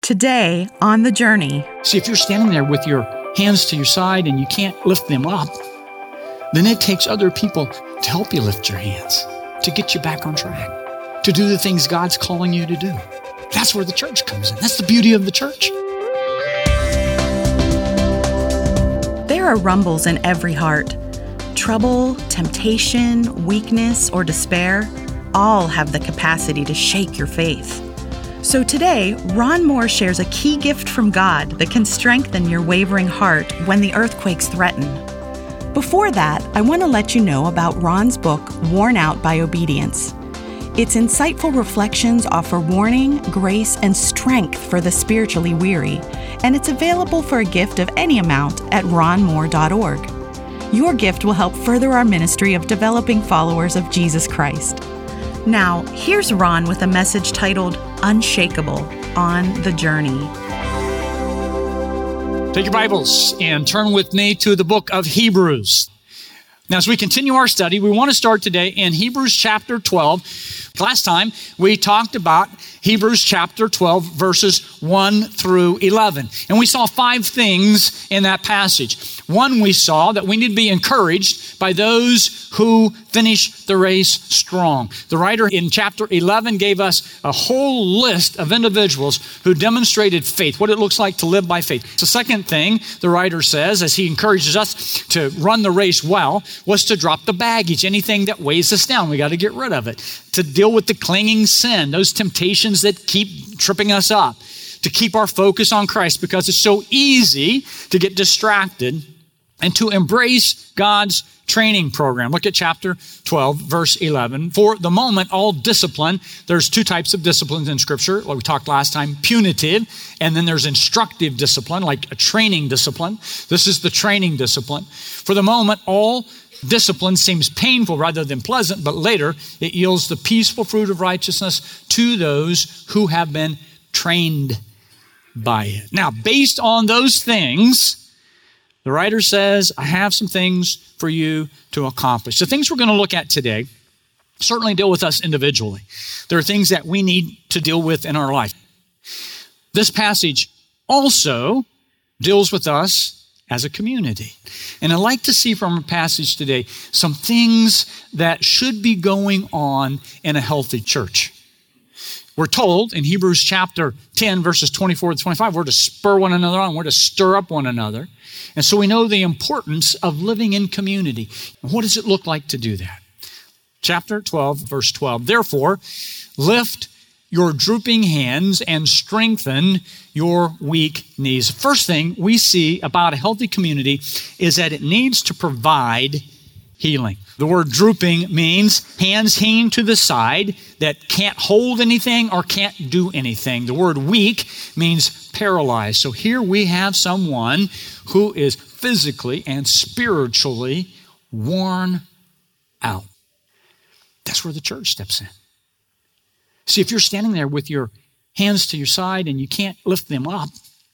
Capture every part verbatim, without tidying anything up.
Today on The Journey. See, if you're standing there with your hands to your side and you can't lift them up, then it takes other people to help you lift your hands, to get you back on track, to do the things God's calling you to do. That's where the church comes in. That's the beauty of the church. There are rumbles in every heart. Trouble, temptation, weakness, or despair all have the capacity to shake your faith. So today, Ron Moore shares a key gift from God that can strengthen your wavering heart when the earthquakes threaten. Before that, I want to let you know about Ron's book, Worn Out by Obedience. Its insightful reflections offer warning, grace, and strength for the spiritually weary, and it's available for a gift of any amount at ron moore dot org. Your gift will help further our ministry of developing followers of Jesus Christ. Now, here's Ron with a message titled Unshakable on The Journey. Take your Bibles and turn with me to the book of Hebrews. Now, as we continue our study, we want to start today in Hebrews chapter twelve. Last time, we talked about Hebrews chapter twelve, verses one through eleven. And we saw five things in that passage. One, we saw that we need to be encouraged by those who finish the race strong. The writer in chapter eleven gave us a whole list of individuals who demonstrated faith, what it looks like to live by faith. The second thing the writer says, as he encourages us to run the race well, was to drop the baggage, anything that weighs us down. We got to get rid of it. To deal with the clinging sin, those temptations that keep tripping us up. To keep our focus on Christ because it's so easy to get distracted. And to embrace God's training program. Look at chapter twelve, verse eleven. For the moment, all discipline, there's two types of disciplines in Scripture. Like we talked last time, punitive, and then there's instructive discipline, like a training discipline. This is the training discipline. For the moment, all discipline seems painful rather than pleasant, but later it yields the peaceful fruit of righteousness to those who have been trained by it. Now, based on those things, the writer says, I have some things for you to accomplish. The things we're going to look at today certainly deal with us individually. There are things that we need to deal with in our life. This passage also deals with us as a community. And I'd like to see from our passage today some things that should be going on in a healthy church. We're told in Hebrews chapter ten, verses twenty-four to twenty-five, we're to spur one another on, we're to stir up one another. And so we know the importance of living in community. And what does it look like to do that? Chapter twelve, verse twelve, therefore, lift your drooping hands and strengthen your weak knees. First thing we see about a healthy community is that it needs to provide healing. The word drooping means hands hanging to the side that can't hold anything or can't do anything. The word weak means paralyzed. So here we have someone who is physically and spiritually worn out. That's where the church steps in. See, if you're standing there with your hands to your side and you can't lift them up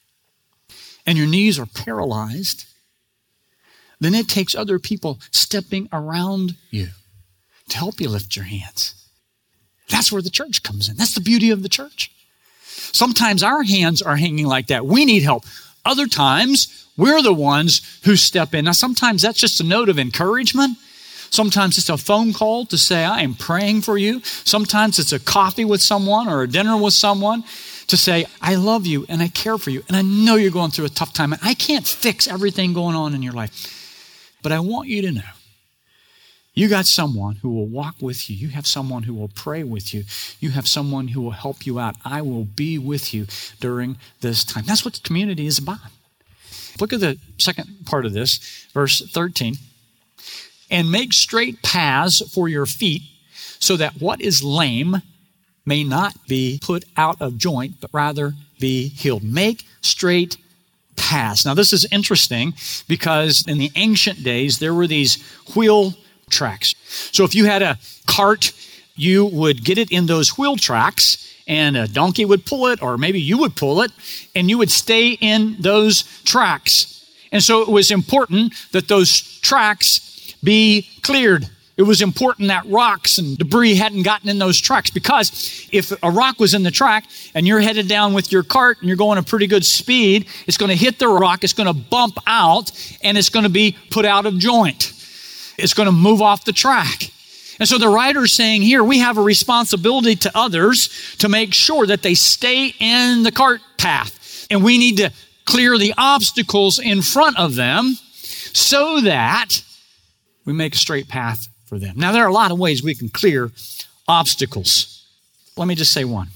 and your knees are paralyzed, then it takes other people stepping around you to help you lift your hands. That's where the church comes in. That's the beauty of the church. Sometimes our hands are hanging like that. We need help. Other times, we're the ones who step in. Now, sometimes that's just a note of encouragement. Sometimes it's a phone call to say, I am praying for you. Sometimes it's a coffee with someone or a dinner with someone to say, I love you and I care for you. And I know you're going through a tough time. And I can't fix everything going on in your life. But I want you to know, you got someone who will walk with you. You have someone who will pray with you. You have someone who will help you out. I will be with you during this time. That's what the community is about. Look at the second part of this, verse thirteen. And make straight paths for your feet so that what is lame may not be put out of joint, but rather be healed. Make straight paths. Now, this is interesting because in the ancient days, there were these wheel tracks. So if you had a cart, you would get it in those wheel tracks and a donkey would pull it, or maybe you would pull it, and you would stay in those tracks. And so it was important that those tracks be cleared. it was important that rocks and debris hadn't gotten in those tracks, because if a rock was in the track and you're headed down with your cart and you're going a pretty good speed, it's going to hit the rock, it's going to bump out, and it's going to be put out of joint. It's going to move off the track. And so the writer's saying here, we have a responsibility to others to make sure that they stay in the cart path. And we need to clear the obstacles in front of them so that we make a straight path for them. Now, there are a lot of ways we can clear obstacles. Let me just say one.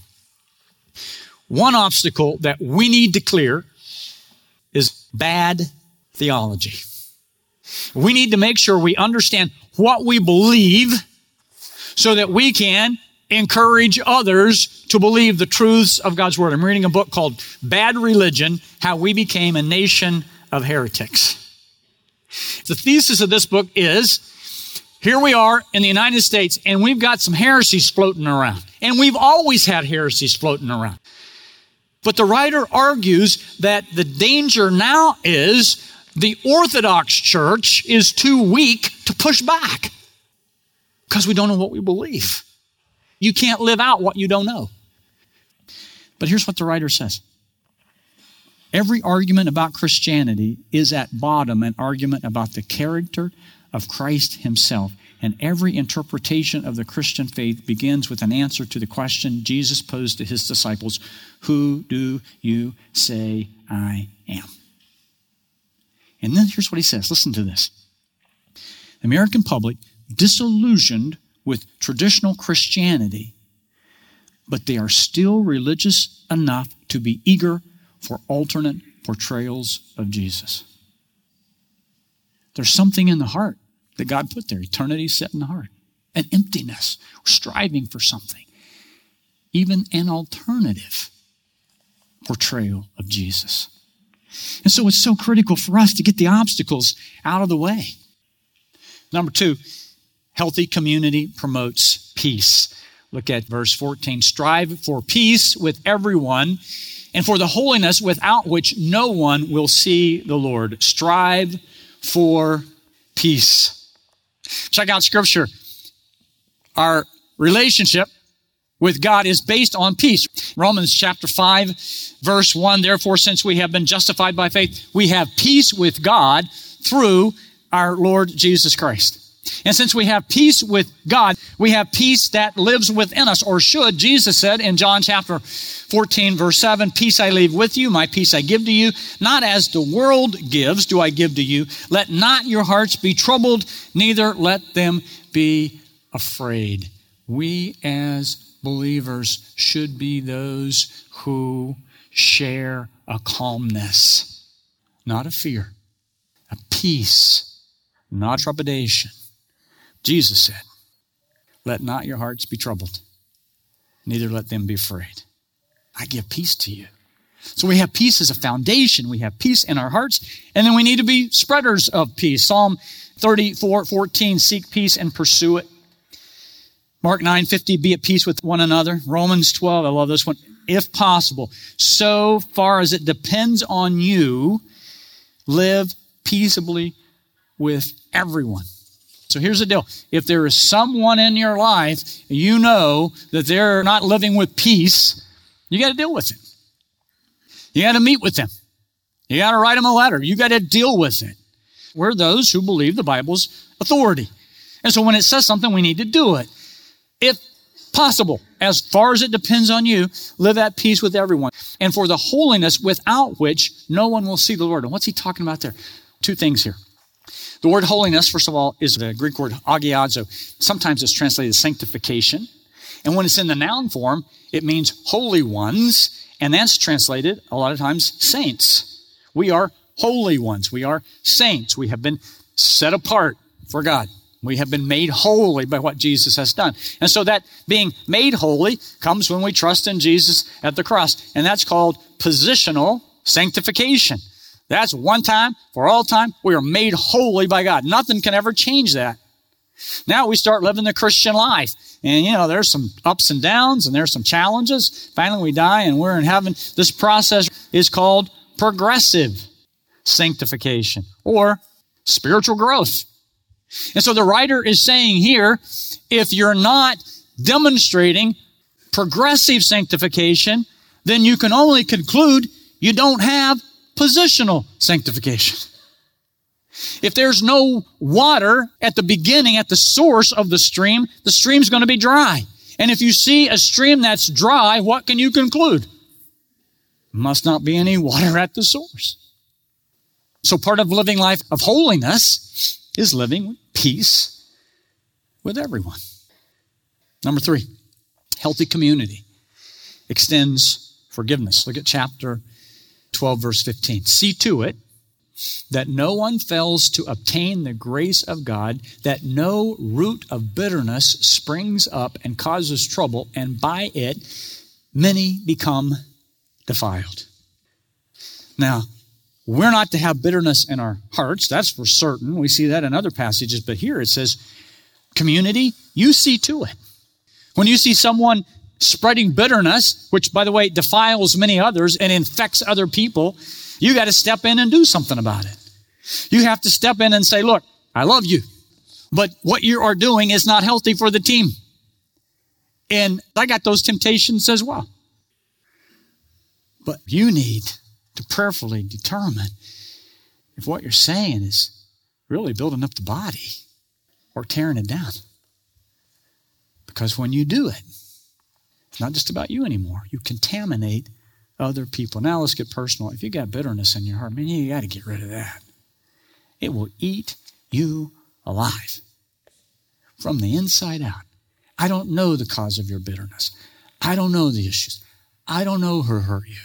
One obstacle that we need to clear is bad theology. We need to make sure we understand what we believe so that we can encourage others to believe the truths of God's Word. I'm reading a book called Bad Religion, How We Became a Nation of Heretics. The thesis of this book is, here we are in the United States, and we've got some heresies floating around. And we've always had heresies floating around. But the writer argues that the danger now is the Orthodox Church is too weak to push back because we don't know what we believe. You can't live out what you don't know. But here's what the writer says. Every argument about Christianity is at bottom an argument about the character of Christ himself. And every interpretation of the Christian faith begins with an answer to the question Jesus posed to his disciples, who do you say I am? And then here's what he says. Listen to this. The American public, disillusioned with traditional Christianity, but they are still religious enough to be eager for alternate portrayals of Jesus. There's something in the heart that God put there. Eternity set in the heart. An emptiness. We're striving for something. Even an alternative portrayal of Jesus. And so it's so critical for us to get the obstacles out of the way. Number two, healthy community promotes peace. Look at verse fourteen. Strive for peace with everyone and for the holiness without which no one will see the Lord. Strive for peace. Check out Scripture. Our relationship with God is based on peace. Romans chapter five, verse one, therefore, since we have been justified by faith, we have peace with God through our Lord Jesus Christ. And since we have peace with God, we have peace that lives within us, or should. Jesus said in John chapter fourteen, verse seven, peace I leave with you, my peace I give to you. Not as the world gives do I give to you. Let not your hearts be troubled, neither let them be afraid. We as believers should be those who share a calmness, not a fear, a peace, not trepidation. Jesus said, let not your hearts be troubled, neither let them be afraid. I give peace to you. So we have peace as a foundation. We have peace in our hearts, and then we need to be spreaders of peace. Psalm thirty-four fourteen, seek peace and pursue it. Mark nine fifty, be at peace with one another. Romans twelve, I love this one. If possible, so far as it depends on you, live peaceably with everyone. So here's the deal. If there is someone in your life, you know that they're not living with peace, you got to deal with it. You got to meet with them. You got to write them a letter. You got to deal with it. We're those who believe the Bible's authority. And so when it says something, we need to do it. If possible, as far as it depends on you, live at peace with everyone. And for the holiness without which no one will see the Lord. And what's he talking about there? Two things here. The word holiness, first of all, is the Greek word agiazo. Sometimes it's translated sanctification. And when it's in the noun form, it means holy ones. And that's translated a lot of times saints. We are holy ones. We are saints. We have been set apart for God. We have been made holy by what Jesus has done. And so that being made holy comes when we trust in Jesus at the cross. And that's called positional sanctification. That's one time for all time. We are made holy by God. Nothing can ever change that. Now we start living the Christian life. And, you know, there's some ups and downs and there's some challenges. Finally, we die and we're in heaven. This process is called progressive sanctification or spiritual growth. And so the writer is saying here, if you're not demonstrating progressive sanctification, then you can only conclude you don't have positional sanctification. If there's no water at the beginning, at the source of the stream, the stream's going to be dry. And if you see a stream that's dry, what can you conclude? Must not be any water at the source. So part of living life of holiness is living with peace with everyone. Number three, healthy community extends forgiveness. Look at chapter twelve, verse fifteen. See to it that no one fails to obtain the grace of God, that no root of bitterness springs up and causes trouble, and by it many become defiled. Now, we're not to have bitterness in our hearts. That's for certain. We see that in other passages. But here it says, community, you see to it. When you see someone spreading bitterness, which, by the way, defiles many others and infects other people, you got to step in and do something about it. You have to step in and say, look, I love you, but what you are doing is not healthy for the team. And I got those temptations as well. But you need to prayerfully determine if what you're saying is really building up the body or tearing it down. Because when you do it, it's not just about you anymore. You contaminate other people. Now let's get personal. If you got bitterness in your heart, man, you got to get rid of that. It will eat you alive from the inside out. I don't know the cause of your bitterness. I don't know the issues. I don't know who hurt you.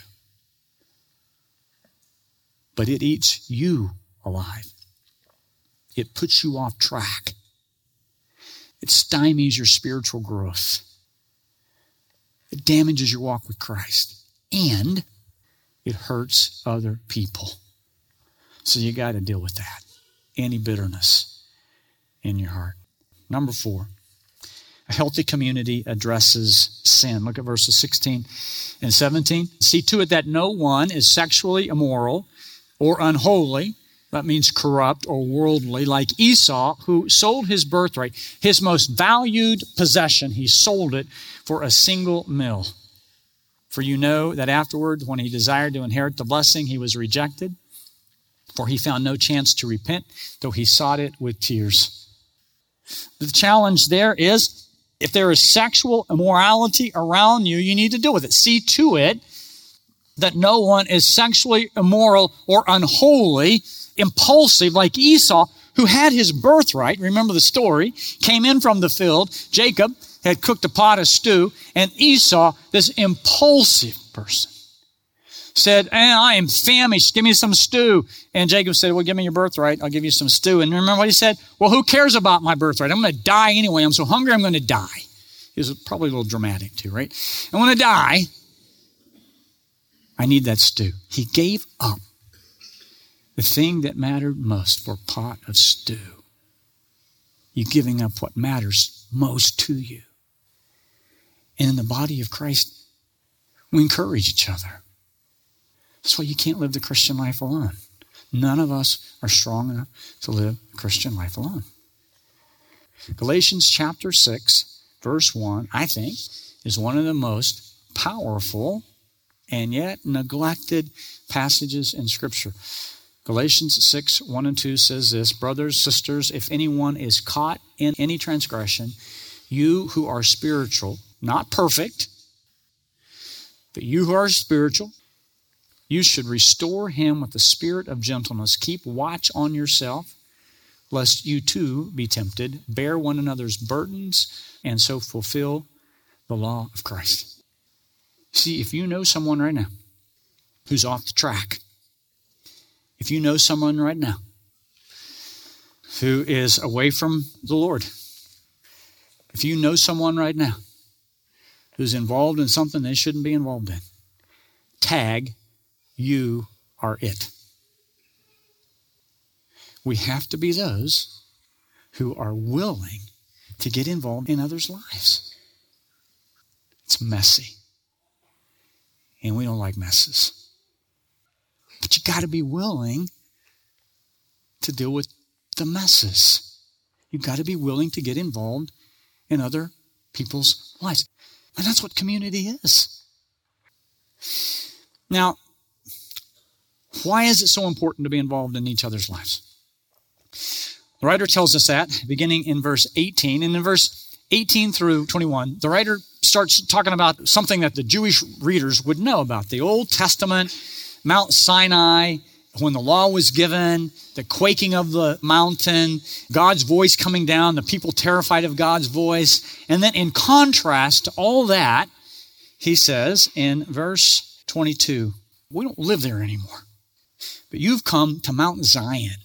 But it eats you alive. It puts you off track. It stymies your spiritual growth. It damages your walk with Christ. And it hurts other people. So you got to deal with that. Any bitterness in your heart. Number four, a healthy community addresses sin. Look at verses sixteen and seventeen. See to it that no one is sexually immoral or unholy. That means corrupt or worldly, like Esau, who sold his birthright, his most valued possession. He sold it for a single meal. For you know that afterward, when he desired to inherit the blessing, he was rejected, for he found no chance to repent, though he sought it with tears. The challenge there is, if there is sexual immorality around you, you need to deal with it. See to it that no one is sexually immoral or unholy, impulsive like Esau, who had his birthright. Remember the story. Came in from the field. Jacob had cooked a pot of stew, and Esau, this impulsive person, said, eh, I am famished. Give me some stew. And Jacob said, well, give me your birthright. I'll give you some stew. And remember what he said? Well, who cares about my birthright? I'm going to die anyway. I'm so hungry, I'm going to die. He was probably a little dramatic too, right? I'm going to die. I need that stew. He gave up the thing that mattered most for a pot of stew. You giving up what matters most to you. And in the body of Christ, we encourage each other. That's why you can't live the Christian life alone. None of us are strong enough to live the Christian life alone. Galatians chapter six, verse one, I think, is one of the most powerful and yet neglected passages in Scripture. Galatians six, one and two says this, brothers, sisters, if anyone is caught in any transgression, you who are spiritual, not perfect, but you who are spiritual, you should restore him with the spirit of gentleness. Keep watch on yourself, lest you too be tempted. Bear one another's burdens, and so fulfill the law of Christ. See, if you know someone right now who's off the track, if you know someone right now who is away from the Lord, if you know someone right now who's involved in something they shouldn't be involved in, tag, you are it. We have to be those who are willing to get involved in others' lives. It's messy. And we don't like messes. But you got to be willing to deal with the messes. You've got to be willing to get involved in other people's lives. And that's what community is. Now, why is it so important to be involved in each other's lives? The writer tells us that beginning in verse eighteen. And in verse eighteen through twenty-one, the writer starts talking about something that the Jewish readers would know about. The Old Testament, Mount Sinai, when the law was given, the quaking of the mountain, God's voice coming down, the people terrified of God's voice. And then in contrast to all that, he says in verse twenty-two, we don't live there anymore, but you've come to Mount Zion,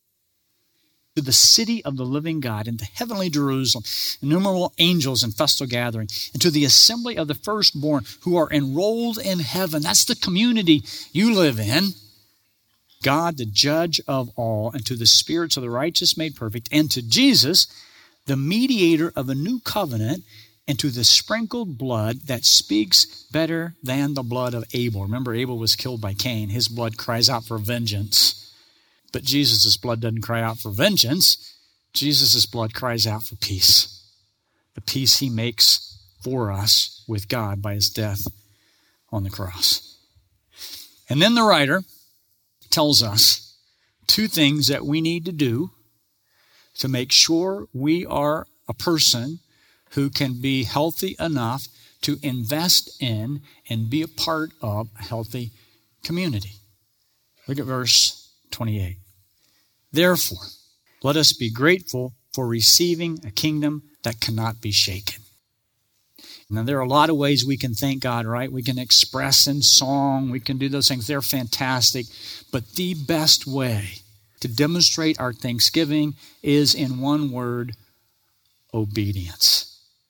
to the city of the living God, and to heavenly Jerusalem, innumerable angels in festal gathering, and to the assembly of the firstborn who are enrolled in heaven. That's the community you live in. God, the judge of all, and to the spirits of the righteous made perfect, and to Jesus, the mediator of a new covenant, and to the sprinkled blood that speaks better than the blood of Abel. Remember, Abel was killed by Cain. His blood cries out for vengeance. But Jesus' blood doesn't cry out for vengeance. Jesus' blood cries out for peace. The peace he makes for us with God by his death on the cross. And then the writer tells us two things that we need to do to make sure we are a person who can be healthy enough to invest in and be a part of a healthy community. Look at verse twenty-eight. Therefore, let us be grateful for receiving a kingdom that cannot be shaken. Now, there are a lot of ways we can thank God, right? We can express in song. We can do those things. They're fantastic. But the best way to demonstrate our thanksgiving is, in one word, obedience.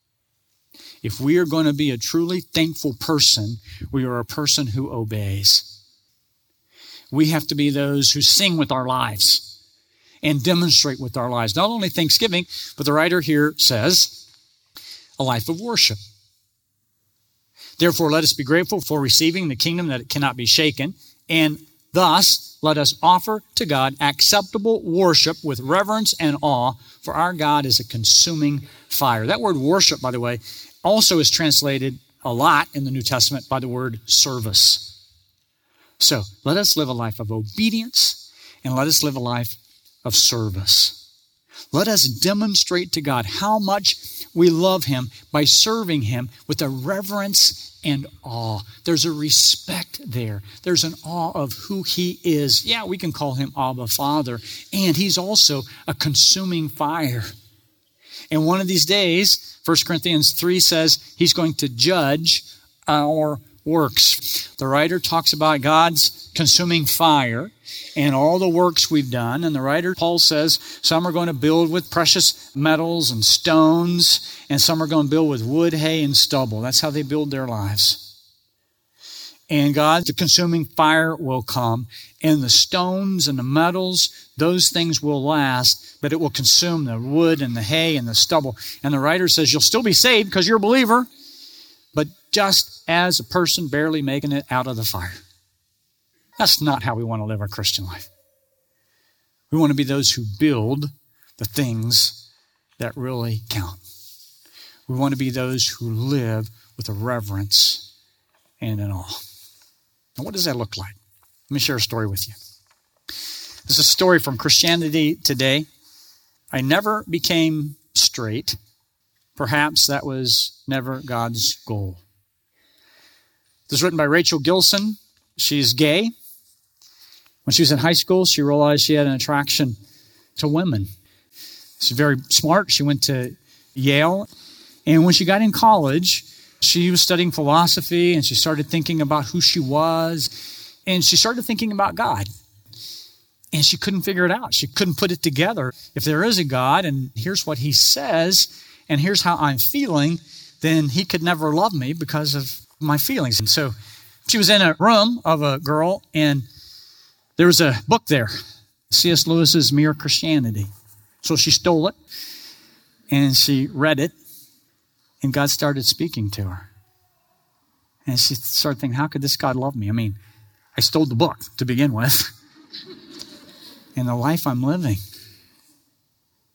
If we are going to be a truly thankful person, we are a person who obeys. We have to be those who sing with our lives and demonstrate with our lives. Not only thanksgiving, but the writer here says, a life of worship. Therefore, let us be grateful for receiving the kingdom that cannot be shaken, and thus let us offer to God acceptable worship with reverence and awe, for our God is a consuming fire. That word worship, by the way, also is translated a lot in the New Testament by the word service. So let us live a life of obedience, and let us live a life of service. Let us demonstrate to God how much we love him by serving him with a reverence and awe. There's a respect there. There's an awe of who he is. Yeah, we can call him Abba Father. And he's also a consuming fire. And one of these days, First Corinthians three says he's going to judge our works. The writer talks about God's consuming fire and all the works we've done. And the writer, Paul says, some are going to build with precious metals and stones, and some are going to build with wood, hay, and stubble. That's how they build their lives. And God, the consuming fire will come, and the stones and the metals, those things will last, but it will consume the wood and the hay and the stubble. And the writer says, you'll still be saved because you're a believer, but just as a person barely making it out of the fire. That's not how we want to live our Christian life. We want to be those who build the things that really count. We want to be those who live with a reverence and an awe. Now, what does that look like? Let me share a story with you. This is a story from Christianity Today. I never became straight. Perhaps that was never God's goal. This is written by Rachel Gilson. She's gay. When she was in high school, she realized she had an attraction to women. She's very smart. She went to Yale. And when she got in college, she was studying philosophy, and she started thinking about who she was. And she started thinking about God. And she couldn't figure it out. She couldn't put it together. If there is a God, and here's what he says, and here's how I'm feeling, then he could never love me because of my feelings. And so she was in a room of a girl, and there was a book there, C S Lewis's Mere Christianity. So she stole it, and she read it, and God started speaking to her. And she started thinking, how could this God love me? I mean, I stole the book to begin with. And the life I'm living,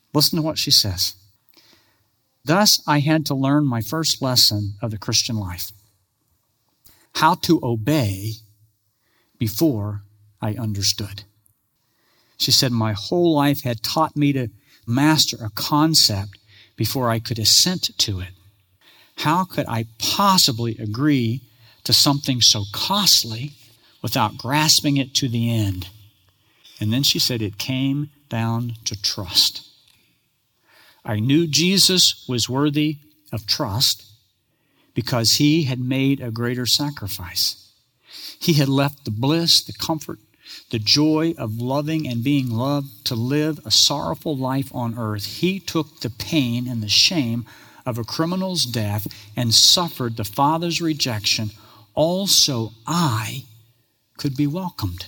Listen to what she says. Thus, I had to learn my first lesson of the Christian life. How to obey before I understood. She said, my whole life had taught me to master a concept before I could assent to it. How could I possibly agree to something so costly without grasping it to the end? And then she said, it came down to trust. I knew Jesus was worthy of trust because he had made a greater sacrifice. He had left the bliss, the comfort, the joy of loving and being loved to live a sorrowful life on earth. He took the pain and the shame of a criminal's death and suffered the Father's rejection, also I could be welcomed.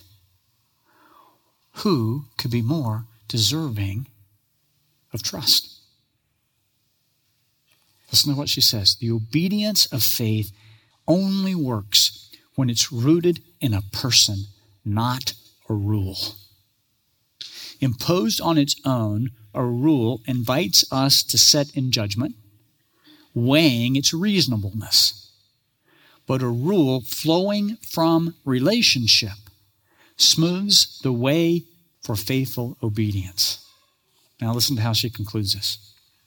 Who could be more deserving of trust? Listen to what she says. The obedience of faith only works when it's rooted in a person, not a rule. Imposed on its own, a rule invites us to set in judgment, weighing its reasonableness. But a rule flowing from relationship smooths the way for faithful obedience. Now listen to how she concludes this.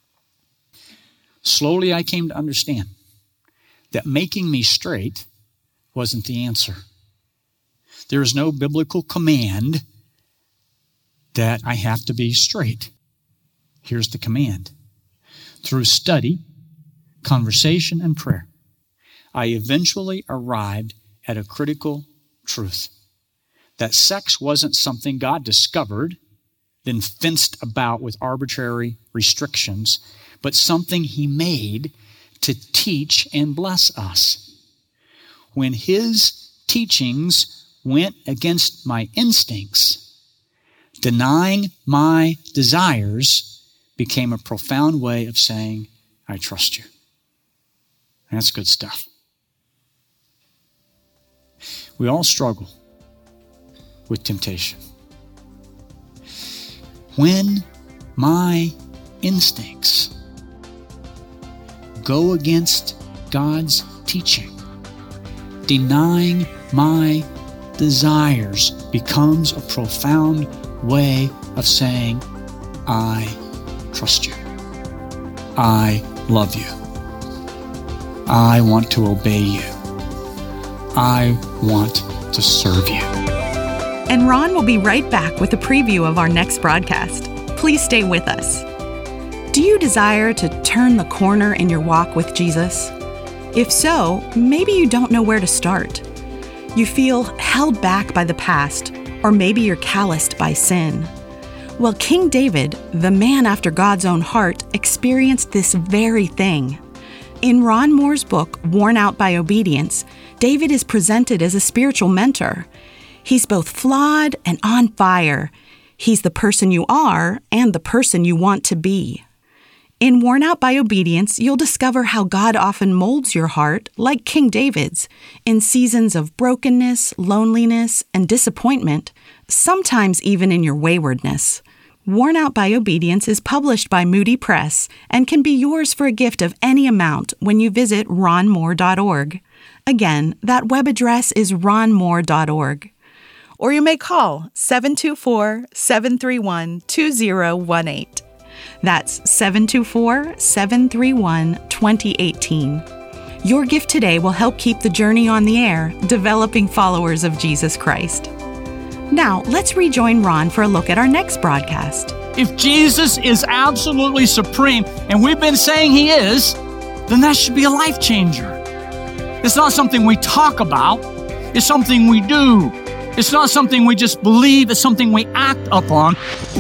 Slowly I came to understand that making me straight wasn't the answer. There is no biblical command that I have to be straight. Here's the command. Through study, conversation, and prayer, I eventually arrived at a critical truth. That sex wasn't something God discovered, then fenced about with arbitrary restrictions, but something he made to teach and bless us. When his teachings went against my instincts, denying my desires became a profound way of saying, I trust you. And that's good stuff. We all struggle with temptation. When my instincts go against God's teaching, denying my desires becomes a profound way of saying, I trust you. I love you. I want to obey you. I want to serve you. And Ron will be right back with a preview of our next broadcast. Please stay with us. Do you desire to turn the corner in your walk with Jesus? If so, maybe you don't know where to start. You feel held back by the past, or maybe you're calloused by sin. Well, King David, the man after God's own heart, experienced this very thing. In Ron Moore's book, Worn Out by Obedience, David is presented as a spiritual mentor. He's both flawed and on fire. He's the person you are and the person you want to be. In Worn Out by Obedience, you'll discover how God often molds your heart, like King David's, in seasons of brokenness, loneliness, and disappointment, sometimes even in your waywardness. Worn Out by Obedience is published by Moody Press and can be yours for a gift of any amount when you visit ron moore dot org. Again, that web address is ron moore dot org. Or you may call seven two four, seven three one, two zero one eight. That's seven two four, seven three one, two zero one eight. Your gift today will help keep the journey on the air, developing followers of Jesus Christ. Now, let's rejoin Ron for a look at our next broadcast. If Jesus is absolutely supreme, and we've been saying he is, then that should be a life changer. It's not something we talk about. It's something we do. It's not something we just believe. It's something we act upon.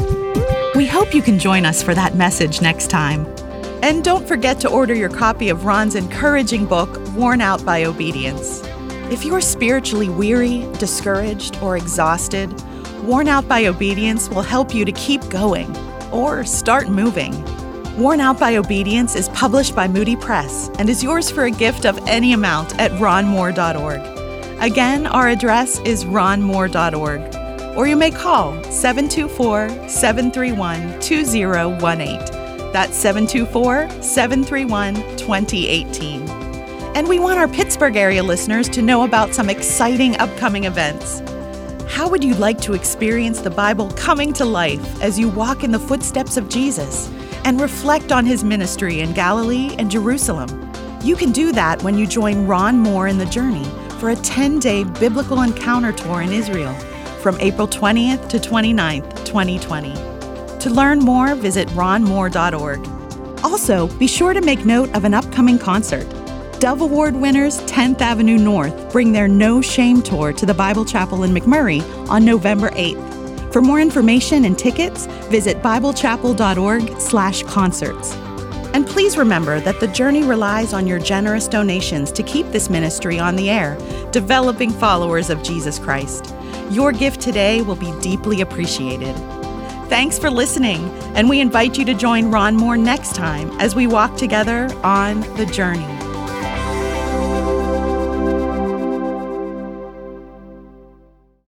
We hope you can join us for that message next time. And don't forget to order your copy of Ron's encouraging book, Worn Out by Obedience. If you're spiritually weary, discouraged, or exhausted, Worn Out by Obedience will help you to keep going or start moving. Worn Out by Obedience is published by Moody Press and is yours for a gift of any amount at ron moore dot org. Again, our address is ron moore dot org. or you may call seven two four, seven three one, two zero one eight. That's seven two four, seven three one, two zero one eight. And we want our Pittsburgh area listeners to know about some exciting upcoming events. How would you like to experience the Bible coming to life as you walk in the footsteps of Jesus and reflect on his ministry in Galilee and Jerusalem? You can do that when you join Ron Moore in the Journey for a ten-day biblical encounter tour in Israel from April twentieth to twenty-ninth, twenty twenty. To learn more, visit ron moore dot org. Also, be sure to make note of an upcoming concert. Dove Award winners tenth Avenue North bring their No Shame Tour to the Bible Chapel in McMurray on November eighth. For more information and tickets, visit biblechapel dot org slash concerts. And please remember that the Journey relies on your generous donations to keep this ministry on the air, developing followers of Jesus Christ. Your gift today will be deeply appreciated. Thanks for listening, and we invite you to join Ron Moore next time as we walk together on the journey.